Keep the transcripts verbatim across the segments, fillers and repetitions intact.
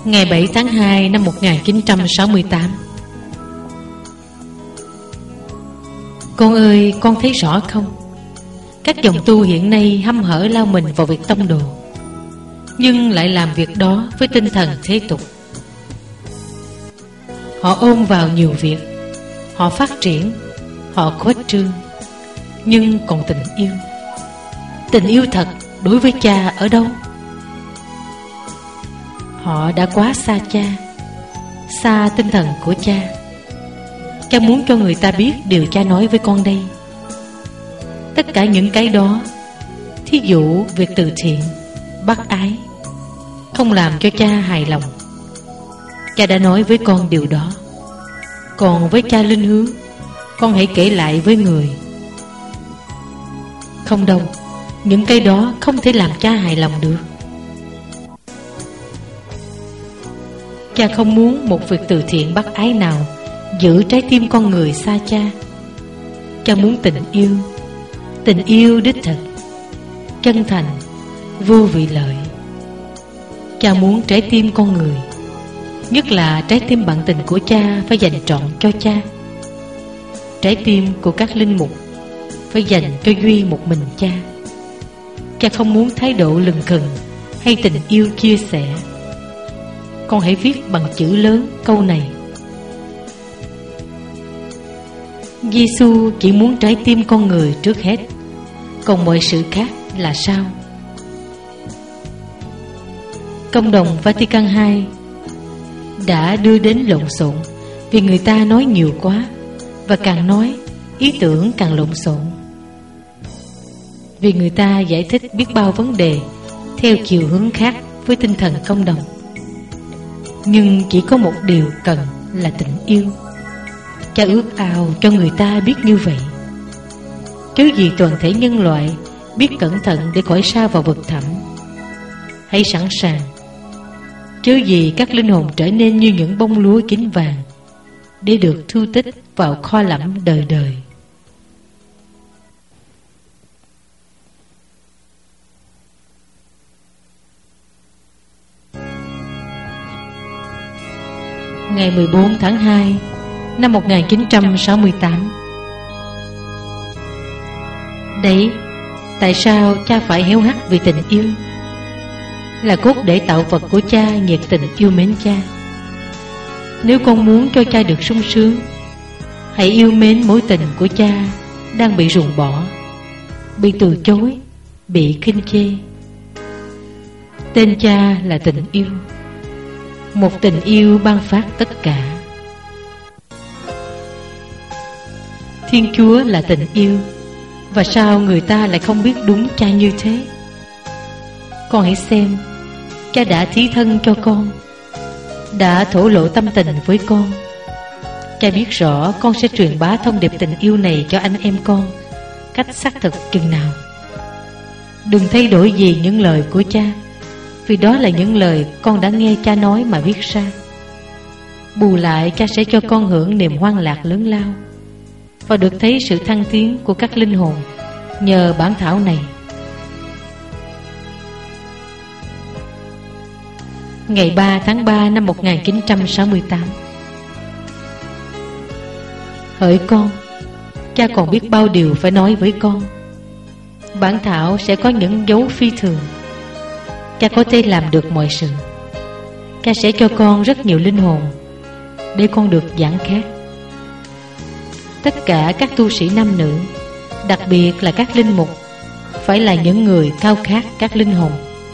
Ngày bảy tháng hai năm một nghìn chín trăm sáu mươi tám. Con ơi, con thấy rõ không? Các dòng tu hiện nay hăm hở lao mình vào việc tông đồ, nhưng lại làm việc đó với tinh thần thế tục. Họ ôm vào nhiều việc, họ phát triển, họ khuếch trương, nhưng còn tình yêu, tình yêu thật đối với cha ở đâu? Họ đã quá xa cha, xa tinh thần của cha. Cha muốn cho người ta biết điều cha nói với con đây. Tất cả những cái đó, thí dụ việc từ thiện, bác ái, không làm cho cha hài lòng. Cha đã nói với con điều đó. Còn với cha linh hướng, con hãy kể lại với người. Không đâu, những cái đó không thể làm cha hài lòng được. Cha không muốn một việc từ thiện bác ái nào giữ trái tim con người xa cha. Cha muốn tình yêu, tình yêu đích thực, chân thành, vô vị lợi. Cha muốn trái tim con người, nhất là trái tim bạn tình của cha, phải dành trọn cho cha. Trái tim của các linh mục phải dành cho duy một mình cha. Cha không muốn thái độ lừng khừng hay tình yêu chia sẻ. Con hãy viết bằng chữ lớn câu này: Giê-xu chỉ muốn trái tim con người trước hết, còn mọi sự khác là sao? Công đồng Vatican hai đã đưa đến lộn xộn, vì người ta nói nhiều quá, và càng nói, ý tưởng càng lộn xộn. Vì người ta giải thích biết bao vấn đề theo chiều hướng khác với tinh thần công đồng. Nhưng chỉ có một điều cần là tình yêu. Cha ước ao cho người ta biết như vậy. Chớ gì toàn thể nhân loại biết cẩn thận để khỏi sa vào vực thẳm. Hãy sẵn sàng. Chớ gì các linh hồn trở nên như những bông lúa kín vàng, để được thu tích vào kho lẫm đời đời. Ngày mười bốn tháng hai năm một nghìn chín trăm sáu mươi tám. Đấy, tại sao cha phải héo hắt vì tình yêu? Là cốt để tạo vật của cha nhiệt tình yêu mến cha. Nếu con muốn cho cha được sung sướng, hãy yêu mến mối tình của cha đang bị ruồng bỏ, bị từ chối, bị khinh chê. Tên cha là tình yêu, một tình yêu ban phát tất cả. Thiên Chúa là tình yêu, và sao người ta lại không biết đúng cha như thế? Con hãy xem, cha đã thí thân cho con, đã thổ lộ tâm tình với con. Cha biết rõ con sẽ truyền bá thông điệp tình yêu này cho anh em con cách xác thực chừng nào. Đừng thay đổi gì những lời của cha, vì đó là những lời con đã nghe cha nói mà viết ra. Bù lại, cha sẽ cho con hưởng niềm hoan lạc lớn lao, và được thấy sự thăng tiến của các linh hồn nhờ bản thảo này. Ngày ba tháng ba năm một nghìn chín trăm sáu mươi tám. Hỡi con, cha còn biết bao điều phải nói với con. Bản thảo sẽ có những dấu phi thường. Cha có thể làm được mọi sự. Cha sẽ cho con rất nhiều linh hồn để con được giảng khác. Tất cả các tu sĩ nam nữ, đặc biệt là các linh mục, phải là những người khao khát các linh hồn.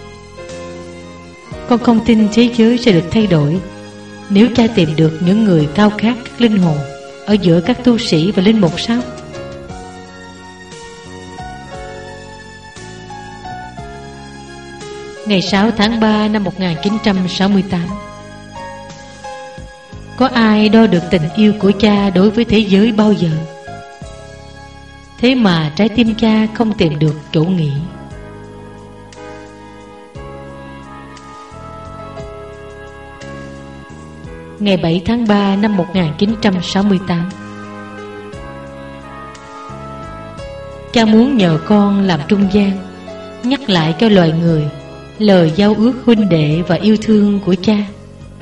Con không tin thế giới sẽ được thay đổi nếu cha tìm được những người khao khát các linh hồn ở giữa các tu sĩ và linh mục sao? Ngày sáu tháng ba năm một nghìn chín trăm sáu mươi tám. Có ai đo được tình yêu của cha đối với thế giới bao giờ? Thế mà trái tim cha không tìm được chỗ nghỉ. Ngày bảy tháng ba năm một nghìn chín trăm sáu mươi tám. Cha muốn nhờ con làm trung gian, nhắc lại cho loài người lời giao ước huynh đệ và yêu thương của cha.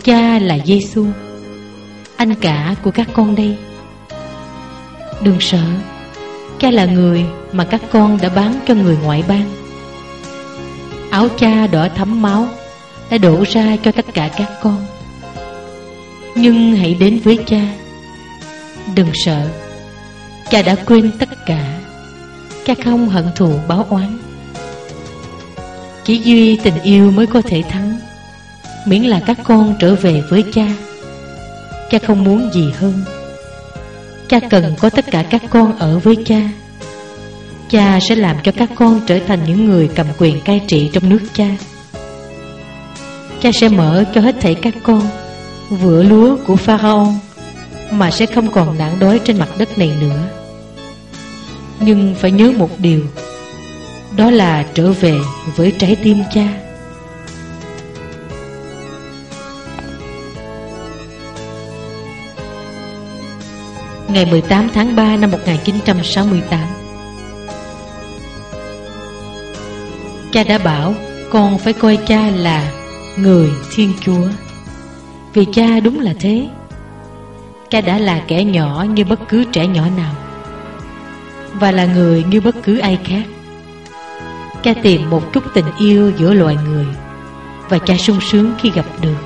Cha là Giêsu, anh cả của các con đây. Đừng sợ, Cha là người mà các con đã bán cho người ngoại bang. Áo Cha đỏ thấm máu đã đổ ra cho tất cả các con. Nhưng hãy đến với Cha. Đừng sợ, Cha đã quên tất cả. Cha không hận thù báo oán. Chỉ duy tình yêu mới có thể thắng, miễn là các con trở về với Cha. Cha không muốn gì hơn. Cha cần có tất cả các con ở với Cha. Cha sẽ làm cho các con trở thành những người cầm quyền cai trị trong nước Cha. Cha sẽ mở cho hết thảy các con vựa lúa của Pharaoh, mà sẽ không còn nạn đói trên mặt đất này nữa. Nhưng phải nhớ một điều, đó là trở về với trái tim Cha. Ngày mười tám tháng ba năm một nghìn chín trăm sáu mươi tám, Cha đã bảo con phải coi Cha là người Thiên Chúa. Vì Cha đúng là thế. Cha đã là kẻ nhỏ như bất cứ trẻ nhỏ nào, và là người như bất cứ ai khác. Cha tìm một chút tình yêu giữa loài người, và Cha sung sướng khi gặp được.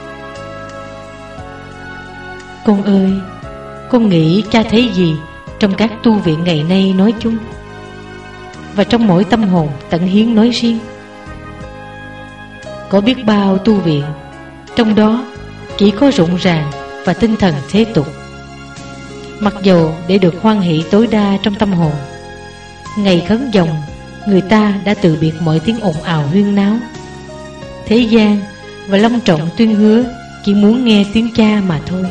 Con ơi, con nghĩ Cha thấy gì trong các tu viện ngày nay nói chung, và trong mỗi tâm hồn tận hiến nói riêng? Có biết bao tu viện, trong đó chỉ có rụng ràng và tinh thần thế tục. Mặc dầu để được hoan hỷ tối đa trong tâm hồn, ngày khấn vòng, người ta đã từ biệt mọi tiếng ồn ào huyên náo thế gian và long trọng tuyên hứa chỉ muốn nghe tiếng Cha mà thôi.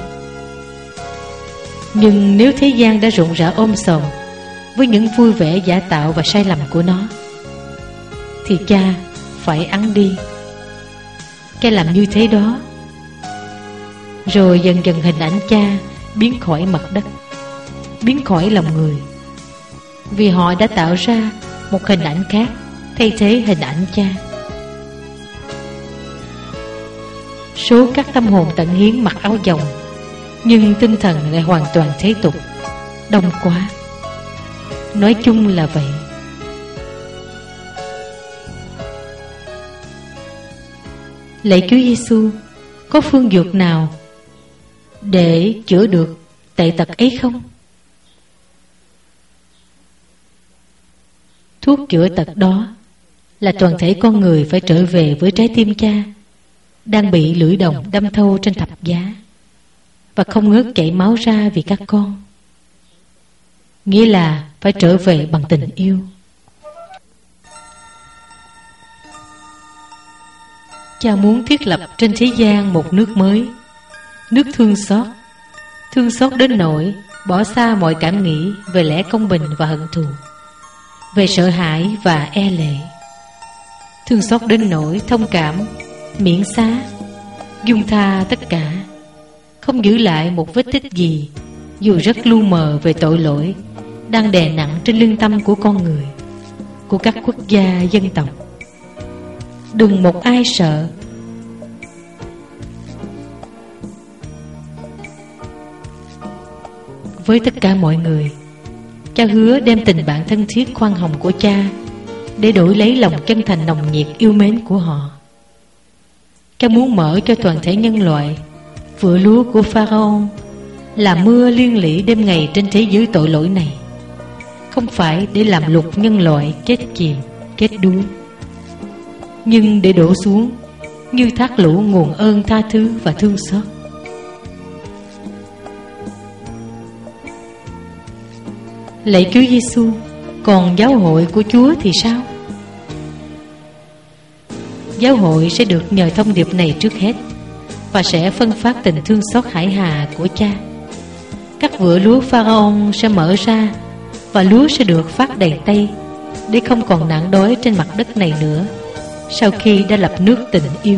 Nhưng nếu thế gian đã rộn rã ôm sòm với những vui vẻ giả tạo và sai lầm của nó, thì Cha phải ẵn đi. Cha làm như thế đó, rồi dần dần hình ảnh Cha biến khỏi mặt đất, biến khỏi lòng người, vì họ đã tạo ra một hình ảnh khác thay thế hình ảnh Cha. Số các tâm hồn tận hiến mặc áo dòng, nhưng tinh thần lại hoàn toàn thế tục, đông quá. Nói chung là vậy. Lạy Chúa Giêsu, có phương dược nào để chữa được tệ tật ấy không? Thuốc chữa tật đó là toàn thể con người phải trở về với trái tim Cha, đang bị lưỡi đồng đâm thâu trên thập giá, và không ngớt chảy máu ra vì các con. Nghĩa là phải trở về bằng tình yêu. Cha muốn thiết lập trên thế gian một nước mới, nước thương xót, thương xót đến nỗi bỏ xa mọi cảm nghĩ về lẽ công bình và hận thù, về sợ hãi và e lệ. Thương xót đến nỗi thông cảm, miễn xá, dung tha tất cả, không giữ lại một vết tích gì, dù rất lu mờ về tội lỗi đang đè nặng trên lương tâm của con người, của các quốc gia dân tộc. Đừng một ai sợ. Với tất cả mọi người, Cha hứa đem tình bạn thân thiết khoan hồng của Cha để đổi lấy lòng chân thành nồng nhiệt yêu mến của họ. Cha muốn mở cho toàn thể nhân loại vựa lúa của Pharaoh, là mưa liên lỉ đêm ngày trên thế giới tội lỗi này, không phải để làm lục nhân loại chết chìm, chết đuối, nhưng để đổ xuống như thác lũ nguồn ơn tha thứ và thương xót. Lạy Chúa Giêsu, còn giáo hội của Chúa thì sao? Giáo hội sẽ được nhờ thông điệp này trước hết, và sẽ phân phát tình thương xót hải hà của Cha. Các vựa lúa Pharaoh sẽ mở ra, và lúa sẽ được phát đầy tay, để không còn nạn đói trên mặt đất này nữa, sau khi đã lập nước tình yêu.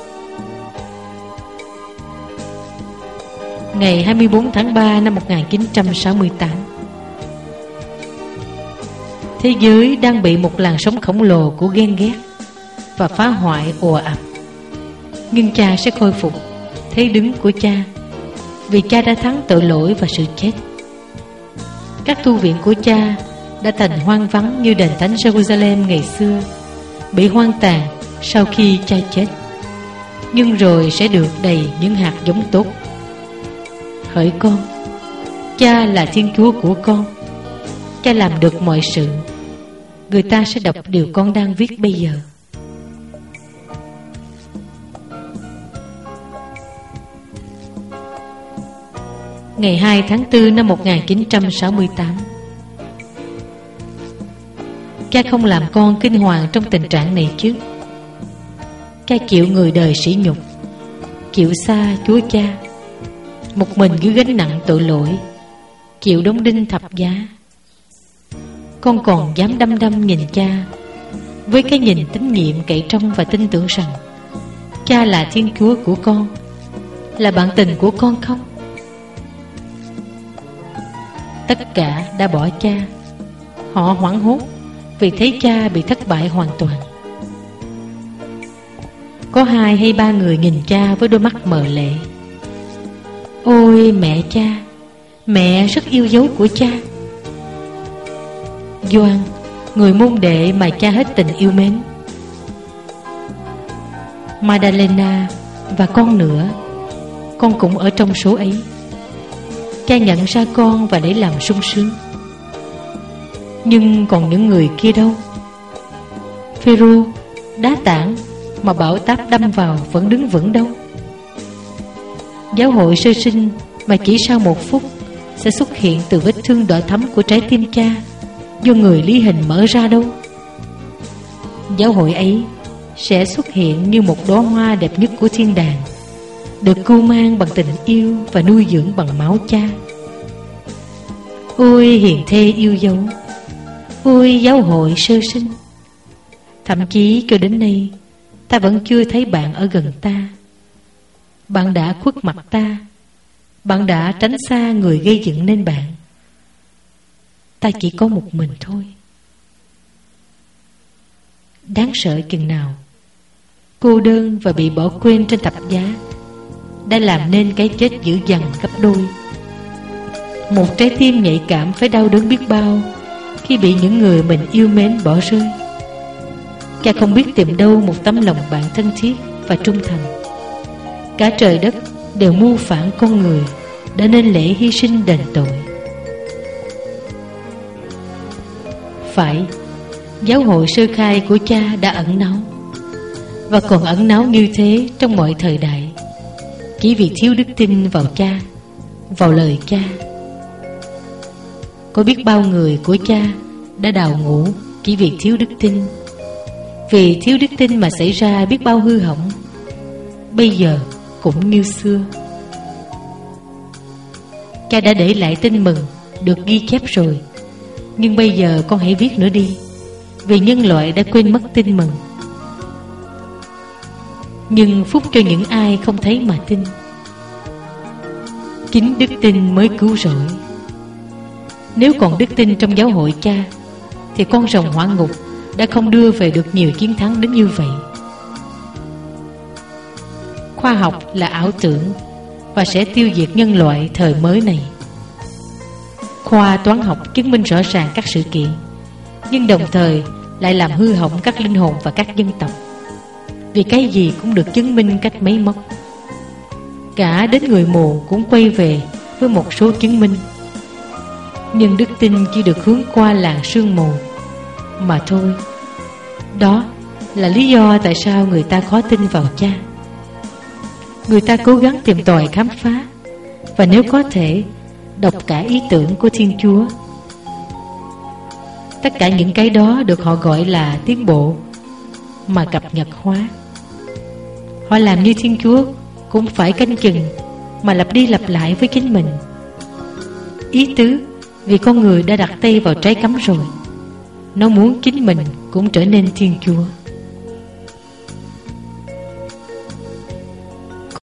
Ngày hai mươi bốn tháng ba năm một nghìn chín trăm sáu mươi tám, thế giới đang bị một làn sóng khổng lồ của ghen ghét và phá hoại ùa ập. Nhưng Cha sẽ khôi phục thế đứng của cha, vì cha đã thắng tội lỗi và sự chết. Các tu viện của cha đã thành hoang vắng như đền thánh Jerusalem ngày xưa, bị hoang tàn sau khi cha chết, nhưng rồi sẽ được đầy những hạt giống tốt. Hỡi con, cha là Thiên Chúa của con. Cha làm được mọi sự. Người ta sẽ đọc điều con đang viết bây giờ. Ngày hai tháng tư năm một nghìn chín trăm sáu mươi tám. Cha không làm con kinh hoàng trong tình trạng này chứ. Cha chịu người đời sỉ nhục, chịu xa Chúa Cha, một mình gánh gánh nặng tội lỗi, chịu đóng đinh thập giá. Con còn dám đăm đăm nhìn cha với cái nhìn tín nhiệm cậy trông và tin tưởng rằng cha là Thiên Chúa của con, là bạn tình của con không? Tất cả đã bỏ cha. Họ hoảng hốt vì thấy cha bị thất bại hoàn toàn. Có hai hay ba người nhìn cha với đôi mắt mờ lệ. Ôi mẹ cha, mẹ rất yêu dấu của cha. Gioan, người môn đệ mà cha hết tình yêu mến. Madalena và con nữa, con cũng ở trong số ấy. Cha nhận ra con và để làm sung sướng. Nhưng còn những người kia đâu? Phêrô, đá tảng mà bão táp đâm vào vẫn đứng vững đâu? Giáo hội sơ sinh mà chỉ sau một phút sẽ xuất hiện từ vết thương đỏ thắm của trái tim cha do người lý hình mở ra đâu? Giáo hội ấy sẽ xuất hiện như một đóa hoa đẹp nhất của thiên đàng, được cưu mang bằng tình yêu và nuôi dưỡng bằng máu cha. Ôi hiền thê yêu dấu, ôi giáo hội sơ sinh. Thậm chí cho đến nay ta vẫn chưa thấy bạn ở gần ta. Bạn đã khuất mặt ta. Bạn đã tránh xa người gây dựng nên bạn. Ta chỉ có một mình thôi. Đáng sợ chừng nào, cô đơn và bị bỏ quên trên thập giá đã làm nên cái chết dữ dằn gấp đôi. Một trái tim nhạy cảm phải đau đớn biết bao khi bị những người mình yêu mến bỏ rơi. Cha không biết tìm đâu một tấm lòng bạn thân thiết và trung thành. Cả trời đất đều mưu phản con người đã nên lễ hy sinh đền tội. Phải, giáo hội sơ khai của cha đã ẩn náu, và còn ẩn náu như thế trong mọi thời đại, chỉ vì thiếu đức tin vào cha, vào lời cha. Có biết bao người của cha đã đào ngũ chỉ vì thiếu đức tin. Vì thiếu đức tin mà xảy ra biết bao hư hỏng, bây giờ cũng như xưa. Cha đã để lại tin mừng được ghi chép rồi, nhưng bây giờ con hãy viết nữa đi, vì nhân loại đã quên mất tin mừng. Nhưng phúc cho những ai không thấy mà tin. Chính đức tin mới cứu rỗi. Nếu còn đức tin trong giáo hội cha, thì con rồng hỏa ngục đã không đưa về được nhiều chiến thắng đến như vậy. Khoa học là ảo tưởng và sẽ tiêu diệt nhân loại thời mới này. Khoa toán học chứng minh rõ ràng các sự kiện, nhưng đồng thời lại làm hư hỏng các linh hồn và các dân tộc. Vì cái gì cũng được chứng minh cách máy móc. Cả đến người mù cũng quay về với một số chứng minh. Nhưng đức tin chỉ được hướng qua làng sương mù mà thôi. Đó là lý do tại sao người ta khó tin vào cha. Người ta cố gắng tìm tòi khám phá, và nếu có thể đọc cả ý tưởng của Thiên Chúa. Tất cả những cái đó được họ gọi là tiến bộ mà cập nhật hóa. Họ làm như Thiên Chúa cũng phải canh chừng mà lặp đi lặp lại với chính mình. Ý tứ vì con người đã đặt tay vào trái cấm rồi, nó muốn chính mình cũng trở nên Thiên Chúa.